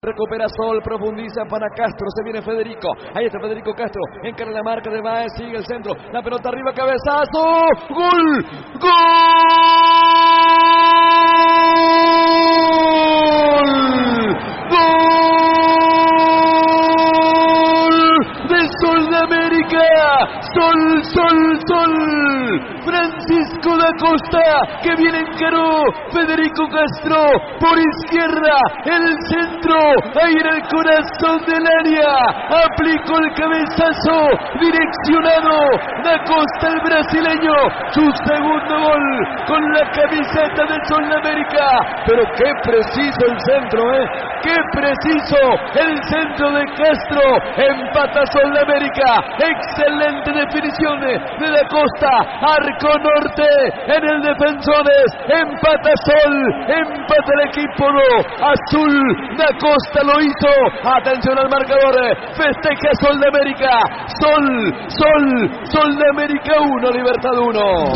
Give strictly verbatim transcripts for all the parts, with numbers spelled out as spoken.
Recupera Sol, profundiza para Castro, se viene Federico, ahí está Federico Castro, encara la marca de Baez, sigue el centro, la pelota arriba, cabezazo, gol, gol, gol de Sol de América, Sol, Sol, Sol, Francisco da Costa, que viene encaró, Federico Castro, por izquierda, el centro, ahí en el corazón del área, aplicó el cabezazo, direccionado, da Costa el brasileño, su segundo gol, con la camiseta de Sol de América, pero qué preciso el centro, eh, qué preciso el centro de Castro, empata Sol de América, excelente definición de da Costa, arco norte en el Defensores, empata Sol, empata el equipo azul, da Costa lo hizo, atención al marcador, festeja Sol de América, Sol, Sol, Sol de América uno, Libertad uno.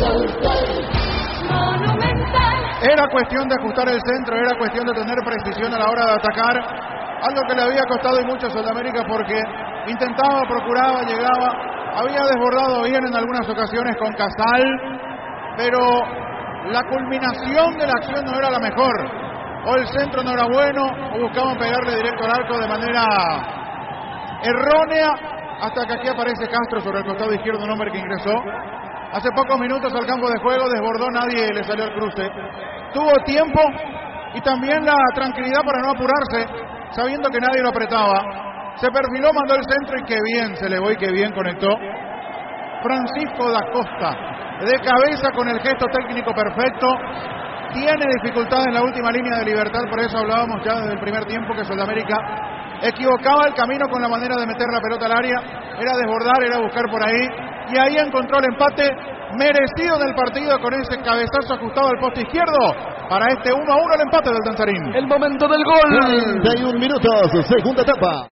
Era cuestión de ajustar el centro, era cuestión de tener precisión a la hora de atacar, algo que le había costado y mucho a Sol de América porque intentaba, procuraba, llegaba, había desbordado bien en algunas ocasiones con Casal, pero la culminación de la acción no era la mejor, o el centro no era bueno, o buscaban pegarle directo al arco de manera errónea, hasta que aquí aparece Castro sobre el costado izquierdo, un hombre que ingresó hace pocos minutos al campo de juego, desbordó, nadie le salió al cruce, tuvo tiempo y también la tranquilidad para no apurarse, sabiendo que nadie lo apretaba, se perfiló, mandó el centro y qué bien se le y qué bien conectó Francisco da Costa, de cabeza con el gesto técnico perfecto, tiene dificultad en la última línea de Libertad, por eso hablábamos ya desde el primer tiempo que Sol de América equivocaba el camino con la manera de meter la pelota al área, era desbordar, era buscar por ahí, y ahí encontró el empate merecido del partido con ese cabezazo ajustado al poste izquierdo, para este uno a uno el empate del Danzarín. El momento del gol. treinta y un minutos, segunda etapa.